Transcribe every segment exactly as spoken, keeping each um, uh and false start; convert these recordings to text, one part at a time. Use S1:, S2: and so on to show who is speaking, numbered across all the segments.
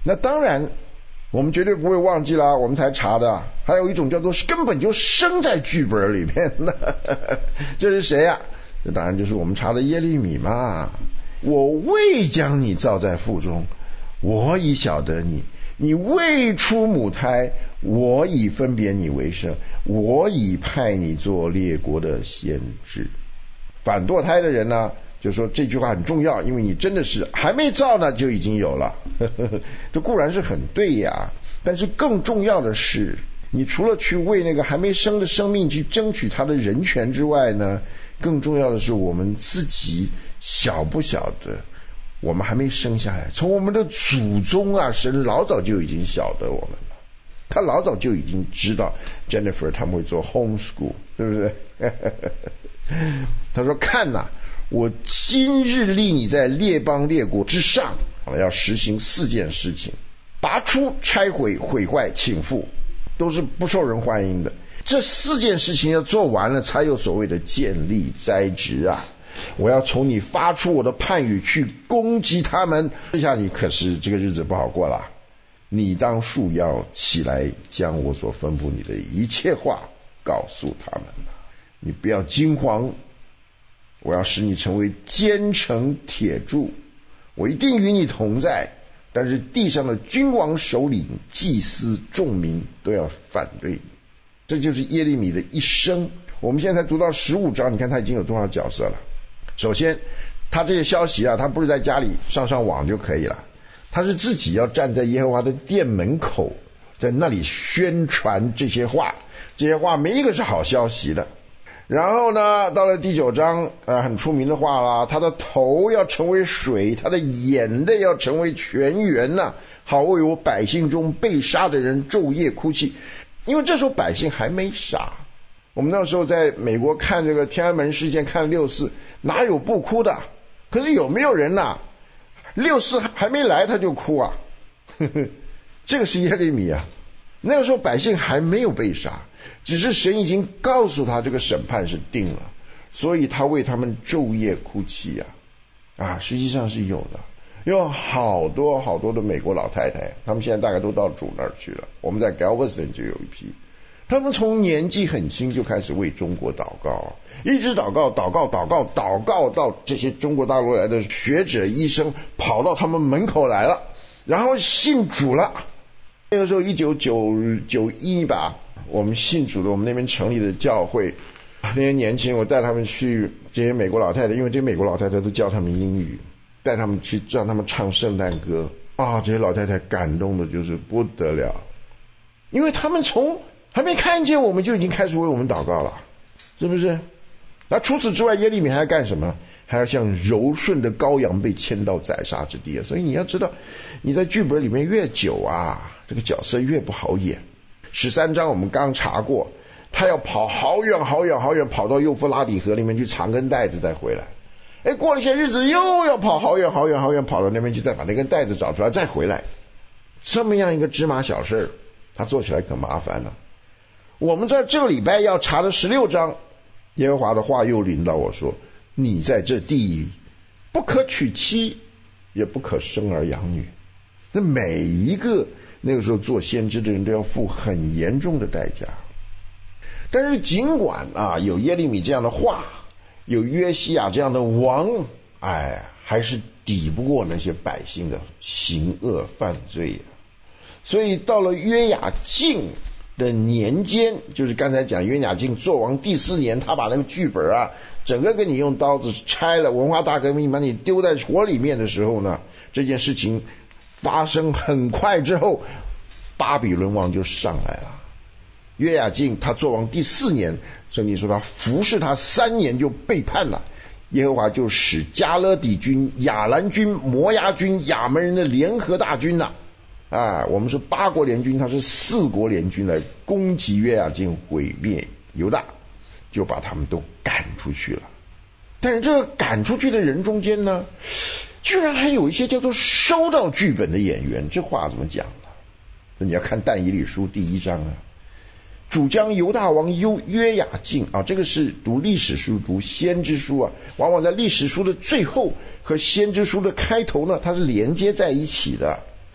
S1: 那当然我们绝对不会忘记啦，我们才查的。还有一种叫做根本就生在剧本里面的，这是谁啊？这当然就是我们查的耶利米嘛。我未将你造在腹中，我已晓得你，你未出母胎，我已分别你为圣，我已派你做列国的先知。反堕胎的人呢，就说这句话很重要，因为你真的是还没造呢就已经有了。这固然是很对呀，但是更重要的是，你除了去为那个还没生的生命去争取他的人权之外呢，更重要的是我们自己晓不晓得，我们还没生下来，从我们的祖宗啊，神老早就已经晓得我们了，他老早就已经知道 Jennifer 他们会做 homeschool， 对不对？他说看哪，我今日立你在列邦列国之上，要实行四件事情：拔出、拆毁、毁坏、倾覆，都是不受人欢迎的。这四件事情要做完了，才有所谓的建立栽植啊！我要从你发出我的判语去攻击他们，这下你可是这个日子不好过了。你当束腰起来，将我所吩咐你的一切话告诉他们，你不要惊慌，我要使你成为坚城铁柱，我一定与你同在。但是地上的君王、首领、祭司、众民都要反对你。这就是耶利米的一生。我们现在才读到十五章，你看他已经有多少角色了。首先他这些消息啊，他不是在家里上上网就可以了，他是自己要站在耶和华的殿门口，在那里宣传这些话，这些话没一个是好消息的。然后呢，到了第九章，呃，很出名的话啦，他的头要成为水，他的眼泪要成为泉源呐、啊，好为我百姓中被杀的人昼夜哭泣。因为这时候百姓还没杀，我们那时候在美国看这个天安门事件，看六四，哪有不哭的？可是有没有人呐、啊？六四还没来他就哭啊？呵呵，这个是耶利米啊。那个时候百姓还没有被杀，只是神已经告诉他这个审判是定了，所以他为他们昼夜哭泣啊啊，实际上是有的，有好多好多的美国老太太，他们现在大概都到主那儿去了。我们在 Galveston 就有一批，他们从年纪很轻就开始为中国祷告，一直祷告祷告祷告祷告到这些中国大陆来的学者医生跑到他们门口来了，然后信主了。那个时候一九九一吧，我们信主的，我们那边成立的教会，那些年轻人我带他们去，这些美国老太太，因为这些美国老太太都教他们英语，带他们去让他们唱圣诞歌啊，这些老太太感动的就是不得了，因为他们从还没看见我们就已经开始为我们祷告了，是不是？那除此之外，耶利米还要干什么？还要像柔顺的羔羊被牵到宰杀之地啊！所以你要知道，你在剧本里面越久啊，这个角色越不好演。十三章我们刚查过，他要跑好远好远好远，跑到幼发拉底河里面去藏根袋子再回来。哎，过了些日子又要跑好远好远好远，跑到那边去再把那根袋子找出来再回来。这么样一个芝麻小事，他做起来可麻烦了。我们在这个礼拜要查的十六章，耶和华的话又临到我说，你在这地不可娶妻，也不可生儿养女。那每一个那个时候做先知的人都要付很严重的代价。但是尽管啊有耶利米这样的话，有约西亚这样的王，哎，还是抵不过那些百姓的行恶犯罪。所以到了约雅敬的年间，就是刚才讲约雅敬做王第四年，他把那个剧本啊整个给你用刀子拆了，文化大革命把你丢在火里面的时候呢，这件事情发生很快之后，巴比伦王就上来了。约雅敬他做王第四年，圣经说他服侍他三年就背叛了，耶和华就使加勒底军、亚兰军、摩押军、亚门人的联合大军呐、啊，啊，我们是八国联军，他是四国联军来攻击约雅敬，毁灭犹大，就把他们都赶出去了。但是这个赶出去的人中间呢，居然还有一些叫做收到剧本的演员，这话怎么讲呢？那你要看但以理书第一章啊，主将犹大王约雅敬啊，这个是读历史书、读先知书啊，往往在历史书的最后和先知书的开头呢，它是连接在一起的。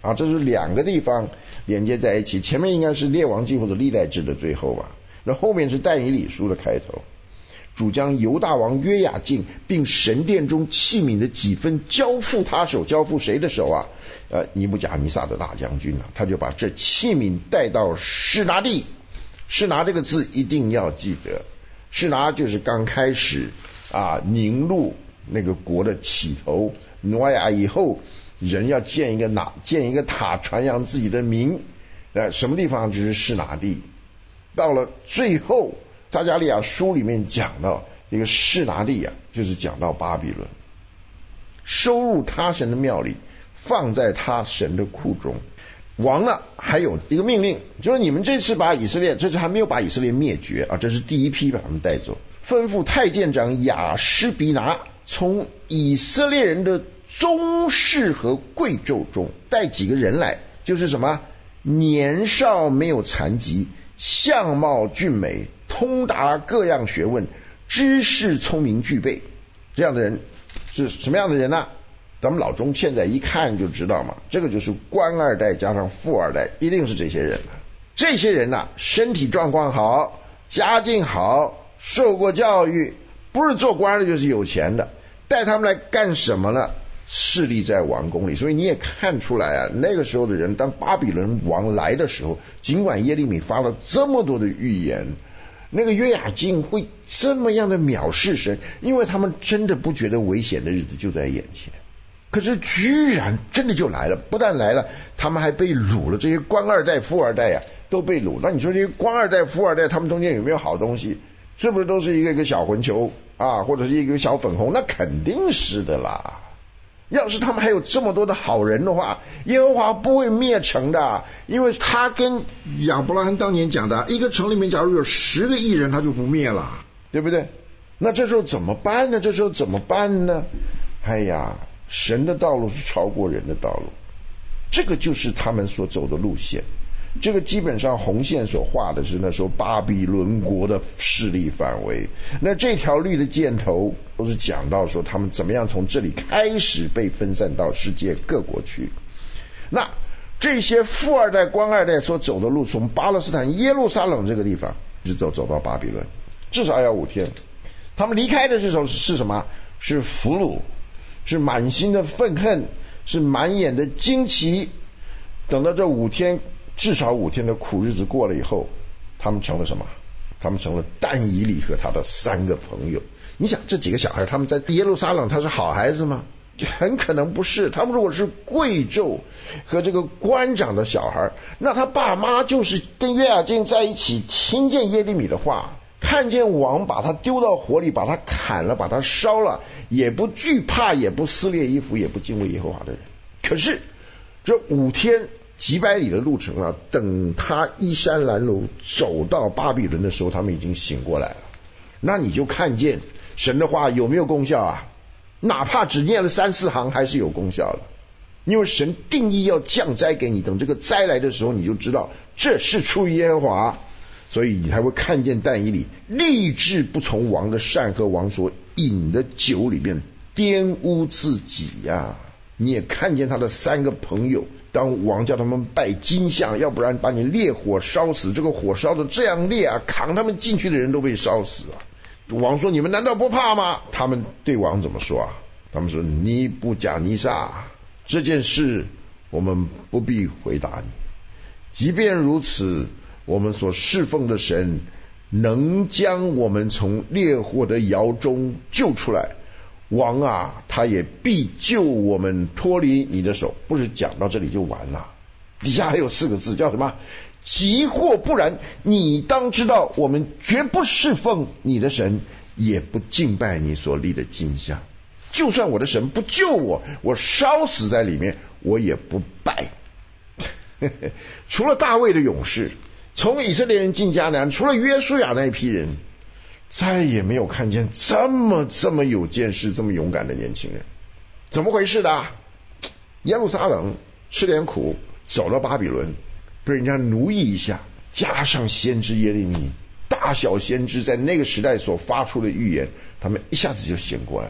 S1: 啊，这是两个地方连接在一起，前面应该是列王记或者历代志的最后吧，那后面是但以理书的开头。主将犹大王约雅敬并神殿中器皿的几分交付他手，交付谁的手啊？呃，尼布甲尼撒的大将军啊，他就把这器皿带到示拿地。示拿这个字一定要记得，示拿就是刚开始啊宁录那个国的起头，挪亚以后人要建一个哪建一个塔，传扬自己的名，呃，什么地方就是示拿地。到了最后撒迦利亚书里面讲到一个示拿地啊，就是讲到巴比伦，收入他神的庙里，放在他神的库中。王呢还有一个命令，就是你们这次把以色列，这次还没有把以色列灭绝啊，这是第一批把他们带走，吩咐太监长亚施比拿从以色列人的宗室和贵胄中带几个人来，就是什么年少没有残疾，相貌俊美，通达各样学问，知识聪明具备，这样的人是什么样的人呢？咱们老中现在一看就知道嘛，这个就是官二代加上富二代，一定是这些人。这些人呢，身体状况好，家境好，受过教育，不是做官的就是有钱的，带他们来干什么呢？势力在王宫里。所以你也看出来啊，那个时候的人，当巴比伦王来的时候，尽管耶利米发了这么多的预言，那个约雅敬会这么样的藐视神，因为他们真的不觉得危险的日子就在眼前。可是居然真的就来了，不但来了，他们还被掳了。这些官二代富二代呀、啊、都被掳。那你说这些官二代富二代他们中间有没有好东西？是不是都是一个一个小混球啊，或者是一个小粉红？那肯定是的啦。要是他们还有这么多的好人的话，耶和华不会灭城的，因为他跟亚伯拉罕当年讲的，一个城里面假如有十个义人，他就不灭了，对不对？那这时候怎么办呢？这时候怎么办呢？哎呀，神的道路是超过人的道路，这个就是他们所走的路线。这个基本上红线所画的是那时候巴比伦国的势力范围，那这条绿的箭头都是讲到说他们怎么样从这里开始被分散到世界各国去。那这些富二代官二代所走的路，从巴勒斯坦耶路撒冷这个地方一直走走到巴比伦，至少要五天。他们离开的这时候是什么？是俘虏，是满心的愤恨，是满眼的惊奇。等到这五天至少五天的苦日子过了以后，他们成了什么？他们成了但以理和他的三个朋友。你想这几个小孩，他们在耶路撒冷他是好孩子吗？很可能不是。他们如果是贵胄和这个官长的小孩，那他爸妈就是跟约雅敬在一起，听见耶利米的话，看见王把他丢到火里，把他砍了，把他烧了，也不惧怕，也不撕裂衣服，也不敬畏耶和华的人。可是这五天几百里的路程啊，等他衣衫褴褛走到巴比伦的时候，他们已经醒过来了。那你就看见神的话有没有功效啊？哪怕只念了三四行还是有功效的，因为神定义要降灾给你，等这个灾来的时候，你就知道这是出于耶和华，所以你才会看见但以理立志不从王的善和王所饮的酒里面玷污自己呀、啊。你也看见他的三个朋友，当王叫他们拜金像，要不然把你烈火烧死，这个火烧的这样烈啊，扛他们进去的人都被烧死啊。王说你们难道不怕吗？他们对王怎么说啊？他们说尼布甲尼撒，这件事我们不必回答你，即便如此，我们所侍奉的神能将我们从烈火的窑中救出来，王啊，他也必救我们脱离你的手。不是讲到这里就完了，底下还有四个字叫什么？即或不然，你当知道我们绝不侍奉你的神，也不敬拜你所立的金像。就算我的神不救我，我烧死在里面，我也不拜。除了大卫的勇士，从以色列人进迦南，除了约书亚那一批人，再也没有看见这么这么有见识、这么勇敢的年轻人。怎么回事的？耶路撒冷吃点苦，走到巴比伦，被人家奴役一下，加上先知耶利米，大小先知在那个时代所发出的预言，他们一下子就醒过来。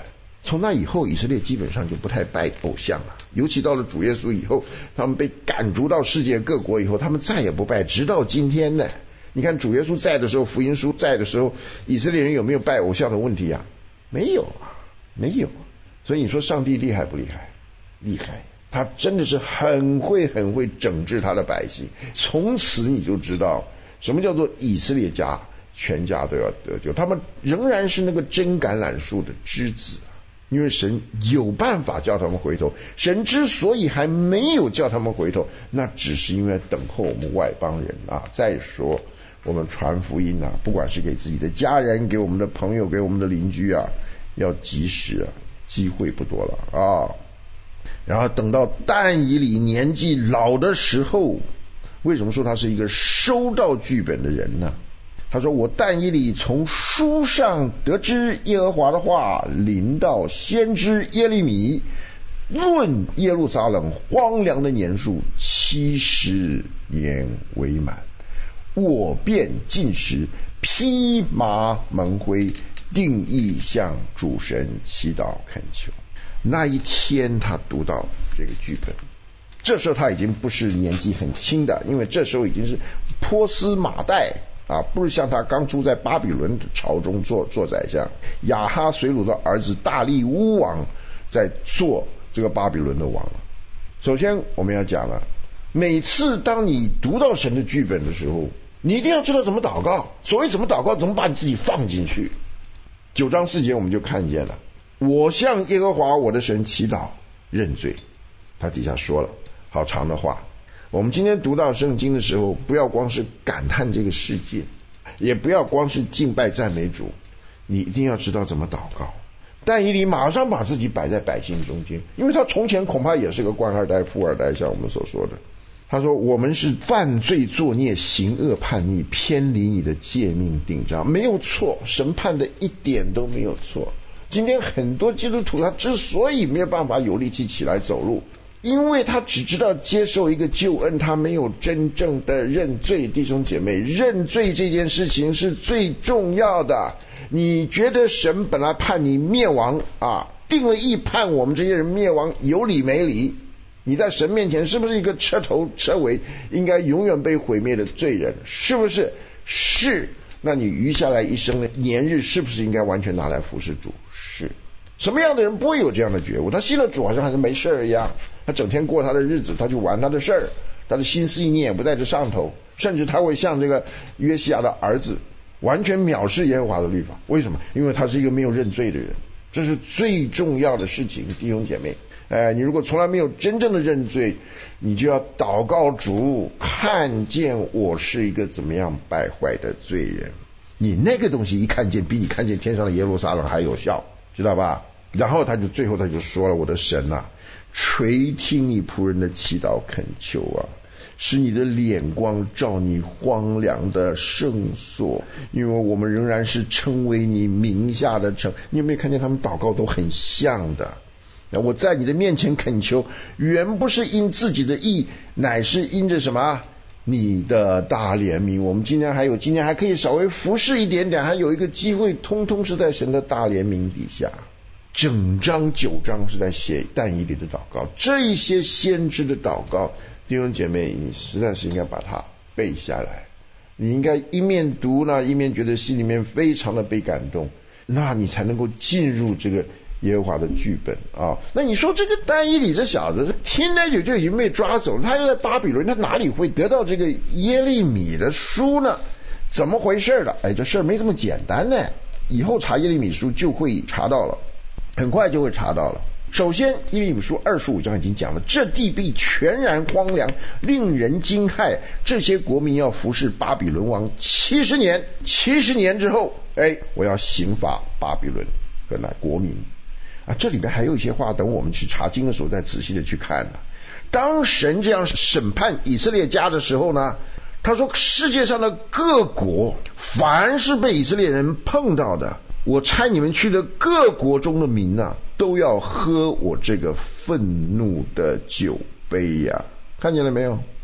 S1: 从那以后，以色列基本上就不太拜偶像了，尤其到了主耶稣以后，他们被赶逐到世界各国以后，他们再也不拜，直到今天呢。你看主耶稣在的时候，福音书在的时候，以色列人有没有拜偶像的问题啊？没有啊，没有。所以你说上帝厉害不厉害？厉害，他真的是很会很会整治他的百姓。从此你就知道什么叫做以色列家全家都要得救，他们仍然是那个真橄榄树的枝子，因为神有办法叫他们回头。神之所以还没有叫他们回头，那只是因为等候我们外邦人啊。再说我们传福音啊，不管是给自己的家人，给我们的朋友，给我们的邻居啊，要及时啊，机会不多了啊。然后等到但以理年纪老的时候，为什么说他是一个收到剧本的人呢？他说我但以理从书上得知耶和华的话临到先知耶利米，论耶路撒冷荒凉的年数七十年为满，我便进食，披麻蒙灰，定义向主神祈祷恳求。那一天他读到这个剧本，这时候他已经不是年纪很轻的，因为这时候已经是波斯马代啊，不是像他刚出在巴比伦朝中做做宰相，亚哈随鲁的儿子大利乌王在做这个巴比伦的王了。首先我们要讲了，每次当你读到神的剧本的时候，你一定要知道怎么祷告。所谓怎么祷告，怎么把你自己放进去。九章四节我们就看见了，我向耶和华我的神祈祷认罪。他底下说了好长的话。我们今天读到圣经的时候，不要光是感叹这个世界，也不要光是敬拜赞美主，你一定要知道怎么祷告。但以理马上把自己摆在百姓中间，因为他从前恐怕也是个官二代富二代，像我们所说的。他说我们是犯罪作孽，行恶叛逆，偏离你的诫命典章。没有错，神判的一点都没有错。今天很多基督徒他之所以没有办法有力气起来走路，因为他只知道接受一个救恩，他没有真正的认罪。弟兄姐妹，认罪这件事情是最重要的。你觉得神本来判你灭亡啊，定了义判我们这些人灭亡，有理没理？你在神面前是不是一个彻头彻尾应该永远被毁灭的罪人？是不是？是。那你余下来一生的年日是不是应该完全拿来服侍主？是。什么样的人不会有这样的觉悟？他信了主好像还是没事一样，他整天过他的日子，他就玩他的事儿，他的心思意念也不在这上头，甚至他会像这个约西亚的儿子完全藐视耶和华的律法。为什么？因为他是一个没有认罪的人。这是最重要的事情，弟兄姐妹。哎，你如果从来没有真正的认罪，你就要祷告主，看见我是一个怎么样败坏的罪人。你那个东西一看见，比你看见天上的耶路撒冷还有效，知道吧？然后他就最后他就说了，我的神啊，垂听你仆人的祈祷恳求啊，使你的脸光照你荒凉的圣所，因为我们仍然是称为你名下的城。你有没有看见他们祷告都很像的？我在你的面前恳求，原不是因自己的义，乃是因着什么？你的大怜悯。我们今天还有今天还可以稍微服侍一点点，还有一个机会，通通是在神的大怜悯底下。整章九章是在写但以理的祷告，这一些先知的祷告，弟兄姐妹，你实在是应该把它背下来。你应该一面读呢，一面觉得心里面非常的被感动，那你才能够进入这个耶和华的剧本啊。那你说这个但以理这小子听来就就已经被抓走了，他又在巴比伦，他哪里会得到这个耶利米的书呢？怎么回事的？哎，这事儿没这么简单呢。以后查耶利米书就会查到了，很快就会查到了。首先耶利米书二十五章已经讲了，这地必全然荒凉，令人惊骇，这些国民要服侍巴比伦王七十年，七十年之后，哎，我要刑罚巴比伦和那国民啊。这里边还有一些话，等我们去查经的时候再仔细的去看呢。当神这样审判以色列家的时候呢，他说世界上的各国凡是被以色列人碰到的，我差你们去的各国中的民啊，都要喝我这个愤怒的酒杯呀、啊！看见了没有？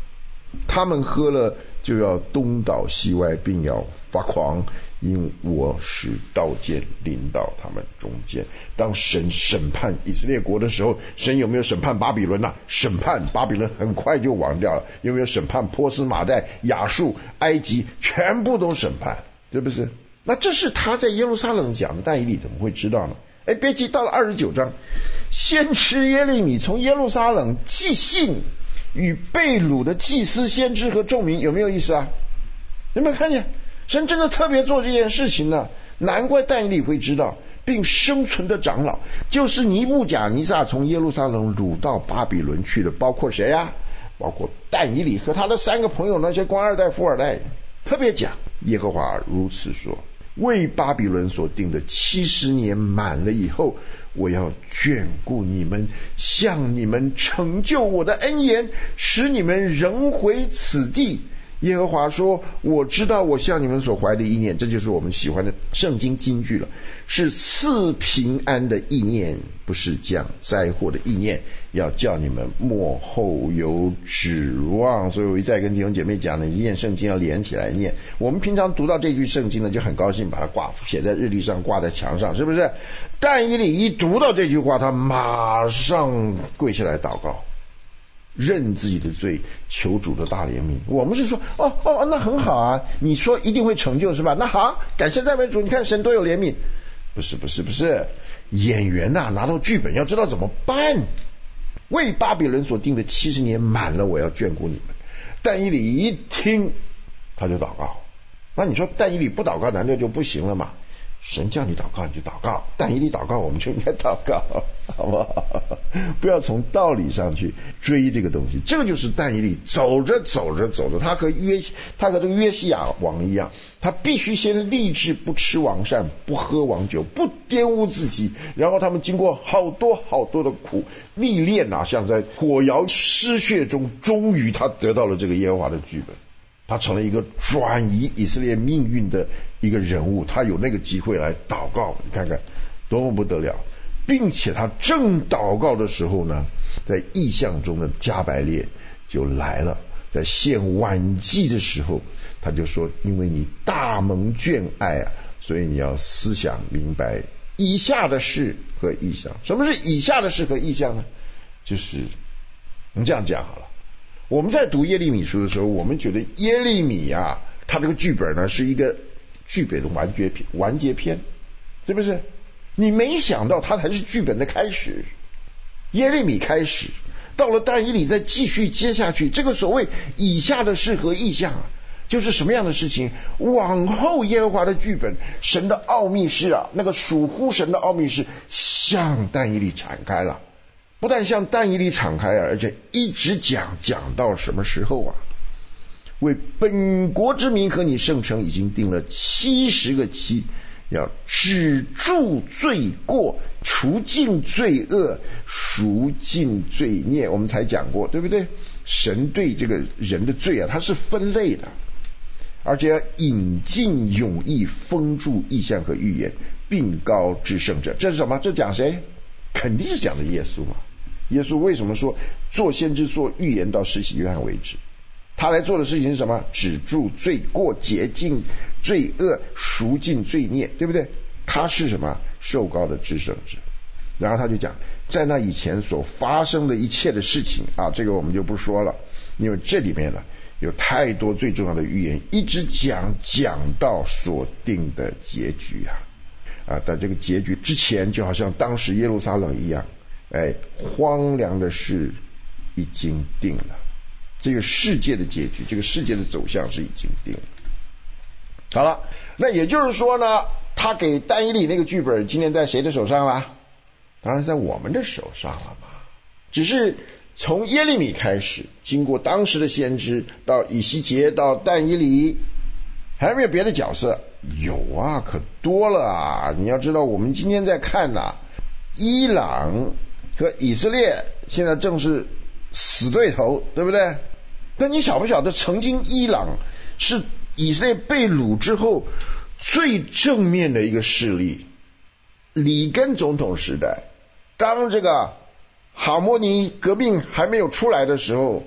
S1: 他们喝了就要东倒西歪，并要发狂，因我使刀剑临到他们中间。当神审判以色列国的时候，神有没有审判巴比伦啊？审判巴比伦很快就亡掉了。有没有审判波斯、马代、亚述、埃及？全部都审判，是不是？那这是他在耶路撒冷讲的，但以理怎么会知道呢？哎，别急，到了二十九章，先知耶利米从耶路撒冷寄信与被掳的祭司、先知和众民，有没有意思啊？有没有看见？神真的特别做这件事情呢？难怪但以理会知道，并生存的长老就是尼布甲尼撒从耶路撒冷掳到巴比伦去的，包括谁啊？包括但以理和他的三个朋友，那些官二代、富二代。特别讲，耶和华如此说：为巴比伦所定的七十年满了以后，我要眷顾你们，向你们成就我的恩言，使你们仍回此地。耶和华说：我知道我向你们所怀的意念，这就是我们喜欢的圣经金句了，是赐平安的意念，不是降灾祸的意念，要叫你们末后有指望。所以我一再跟弟兄姐妹讲呢，念圣经要连起来念。我们平常读到这句圣经呢，就很高兴把它挂写在日历上，挂在墙上，是不是？但以理一读到这句话，他马上跪下来祷告，认自己的罪，求主的大怜悯。我们是说，哦哦，那很好啊，你说一定会成就是吧？那好，感谢赞美主，你看神多有怜悯。不是不是不是，演员呐、啊，拿到剧本要知道怎么办。为巴比伦所定的七十年满了，我要眷顾你们。但以理一听，他就祷告。那你说但以理不祷告，难道就不行了吗？神叫你祷告你就祷告，但以理祷告我们就应该祷告，好不好？不要从道理上去追这个东西。这个就是但以理走着走着走着，他和约他和这个约西亚王一样，他必须先立志不吃王膳，不喝王酒，不玷污自己。然后他们经过好多好多的苦历练啊，像在火窑失血中，终于他得到了这个耶和华的剧本。他成了一个转移以色列命运的一个人物，他有那个机会来祷告，你看看多么不得了。并且他正祷告的时候呢，在异象中的加百列就来了，在献晚祭的时候，他就说：因为你大蒙眷爱啊，所以你要思想明白以下的事和异象。什么是以下的事和异象呢？就是我们这样讲好了，我们在读耶利米书的时候，我们觉得耶利米啊，他这个剧本呢是一个剧本的完结篇，完结篇，是不是？你没想到他才是剧本的开始。耶利米开始，到了但以理再继续接下去，这个所谓以下的事和异象啊，就是什么样的事情？往后耶和华的剧本，神的奥秘事啊，那个属乎神的奥秘事向但以理敞开了。不但向但以理敞开，而且一直讲讲到什么时候啊？为本国之民和你圣城已经定了七十个期，要止住罪过，除尽罪恶，赎尽罪孽。我们才讲过，对不对？神对这个人的罪啊，它是分类的，而且要引进永义，封住异象和预言，并高至圣者。这是什么？这讲谁？肯定是讲的耶稣嘛。耶稣为什么说做先知做预言到施洗约翰为止？他来做的事情是什么？止住罪过，洁净罪恶，赎尽罪孽，对不对？他是什么？受膏的至圣者。然后他就讲，在那以前所发生的一切的事情啊，这个我们就不说了，因为这里面呢有太多最重要的预言，一直讲讲到所定的结局啊啊！在这个结局之前，就好像当时耶路撒冷一样，哎，荒凉的事已经定了。这个世界的结局，这个世界的走向是已经定了。好了，那也就是说呢，他给但以理那个剧本今天在谁的手上了？当然在我们的手上了嘛。只是从耶利米开始，经过当时的先知，到以西结，到但以理，还有没有别的角色？有啊，可多了啊！你要知道，我们今天在看呐、啊，伊朗和以色列现在正是死对头，对不对？但你晓不晓得，曾经伊朗是以色列被掳之后最正面的一个势力。里根总统时代，当这个哈莫尼革命还没有出来的时候，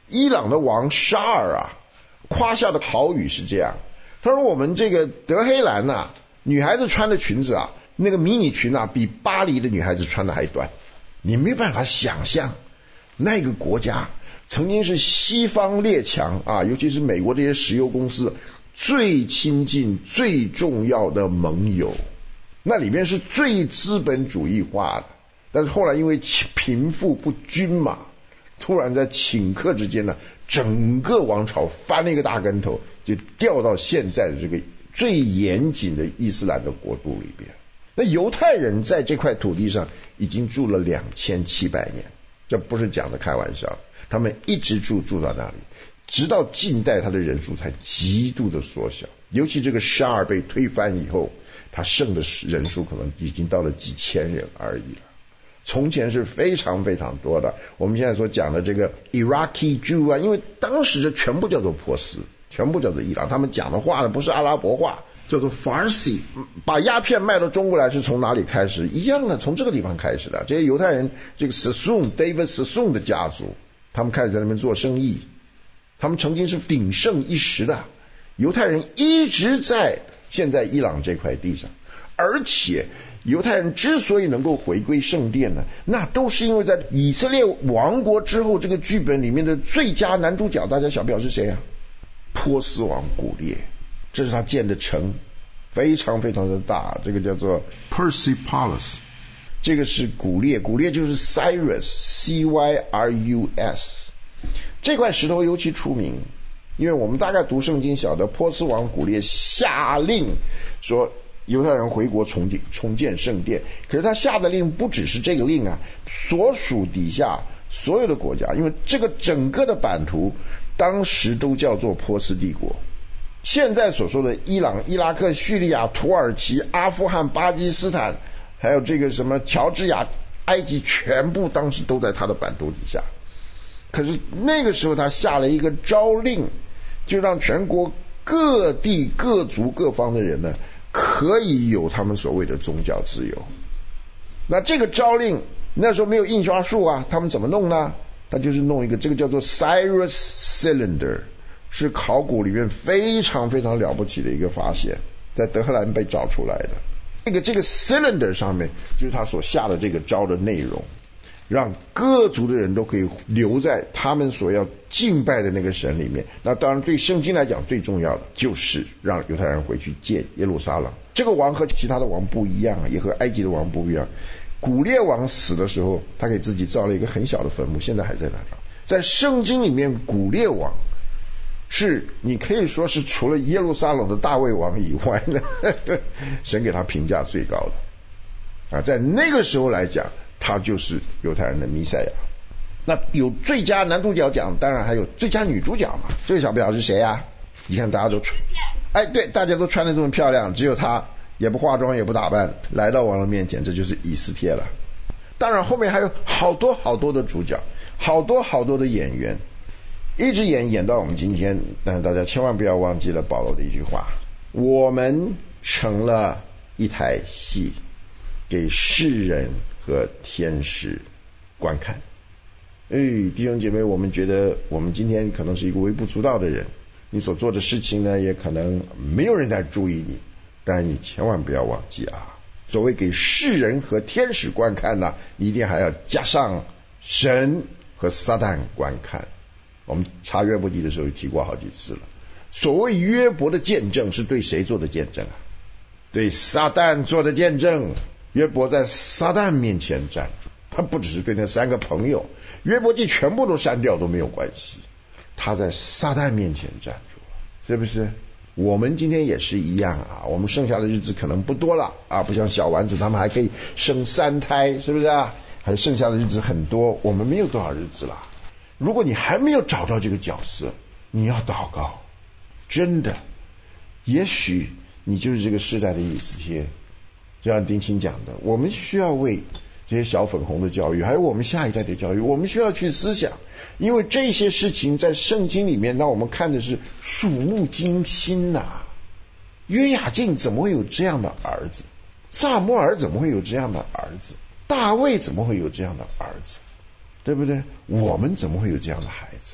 S1: 伊朗的王沙尔啊，夸下的好语是这样，他说我们这个德黑兰啊，女孩子穿的裙子啊，那个迷你裙啊，比巴黎的女孩子穿的还短。你没有办法想象，那个国家曾经是西方列强啊，尤其是美国这些石油公司最亲近、最重要的盟友，那里面是最资本主义化的。但是后来因为贫富不均嘛，突然在顷刻之间呢，整个王朝翻了一个大跟头，就掉到现在的这个最严谨的伊斯兰的国度里边。那犹太人在这块土地上已经住了两千七百年，这不是讲的开玩笑，他们一直住住到那里，直到近代他的人数才极度的缩小。尤其这个沙尔被推翻以后，他剩的人数可能已经到了几千人而已了。从前是非常非常多的。我们现在所讲的这个 Iraqi Jew 啊，因为当时这全部叫做波斯，全部叫做伊朗，他们讲的话呢不是阿拉伯话，叫做 Farsi。 把鸦片卖到中国来是从哪里开始？一样的，从这个地方开始的。这些犹太人，这个 Sassoon David Sassoon 的家族，他们开始在那边做生意，他们曾经是鼎盛一时的。犹太人一直在现在伊朗这块地上，而且犹太人之所以能够回归圣殿呢，那都是因为在以色列亡国之后，这个剧本里面的最佳男主角，大家想不晓得是谁啊？波斯王古列，这是他建的城，非常非常的大，这个叫做 Persepolis， 这个是古列，古列就是 Cyrus C Y R U S。 这块石头尤其出名，因为我们大概读圣经晓得波斯王古列下令说犹太人回国重建重建圣殿，可是他下的令不只是这个令啊，所属底下所有的国家，因为这个整个的版图当时都叫做波斯帝国。现在所说的伊朗、伊拉克、叙利亚、土耳其、阿富汗、巴基斯坦，还有这个什么乔治亚、埃及，全部当时都在他的版图底下。可是那个时候他下了一个诏令，就让全国各地各族各方的人呢，可以有他们所谓的宗教自由。那这个诏令那时候没有印刷术啊，他们怎么弄呢？他就是弄一个，这个叫做 Cyrus Cylinder， 是考古里面非常非常了不起的一个发现，在德黑兰被找出来的。这个这个 Cylinder 上面就是他所下的这个诏的内容，让各族的人都可以留在他们所要敬拜的那个神里面。那当然对圣经来讲最重要的就是让犹太人回去建耶路撒冷。这个王和其他的王不一样，也和埃及的王不一样。古列王死的时候，他给自己造了一个很小的坟墓，现在还在那儿。在圣经里面，古列王是你可以说是除了耶路撒冷的大卫王以外呢，神给他评价最高的啊，在那个时候来讲，他就是犹太人的弥赛亚。那有最佳男主角奖，当然还有最佳女主角嘛。这个小表是谁啊？你看大家都穿，哎，对，大家都穿得这么漂亮，只有他也不化妆也不打扮，来到王的面前，这就是以斯帖了。当然后面还有好多好多的主角，好多好多的演员，一直演演到我们今天。但是大家千万不要忘记了保罗的一句话，我们成了一台戏，给世人和天使观看。哎，弟兄姐妹，我们觉得我们今天可能是一个微不足道的人，你所做的事情呢，也可能没有人在注意你，但你千万不要忘记啊，所谓给世人和天使观看呢，你一定还要加上神和撒旦观看。我们查约伯记的时候提过好几次了，所谓约伯的见证是对谁做的见证啊？对撒旦做的见证。约伯在撒旦面前站住，他不只是对那三个朋友，约伯记全部都删掉都没有关系，他在撒旦面前站住了，是不是？我们今天也是一样啊，我们剩下的日子可能不多了啊，不像小丸子他们还可以生三胎，是不是啊？还剩下的日子很多，我们没有多少日子了。如果你还没有找到这个角色，你要祷告，真的，也许你就是这个世代的以斯帖。就像丁青讲的，我们需要为这些小粉红的教育，还有我们下一代的教育，我们需要去思想，因为这些事情在圣经里面让我们看的是触目惊心呐、啊。约雅敬怎么会有这样的儿子？撒母耳怎么会有这样的儿子？大卫怎么会有这样的儿子？对不对？我们怎么会有这样的孩子？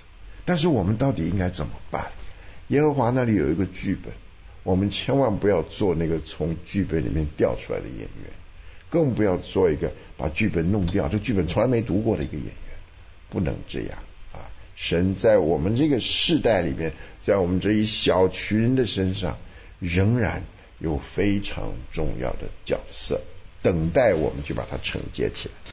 S1: 但是我们到底应该怎么办？耶和华那里有一个剧本，我们千万不要做那个从剧本里面调出来的演员，更不要做一个把剧本弄掉，这剧本从来没读过的一个演员，不能这样啊！神在我们这个世代里面，在我们这一小群人的身上，仍然有非常重要的角色，等待我们去把它承接起来。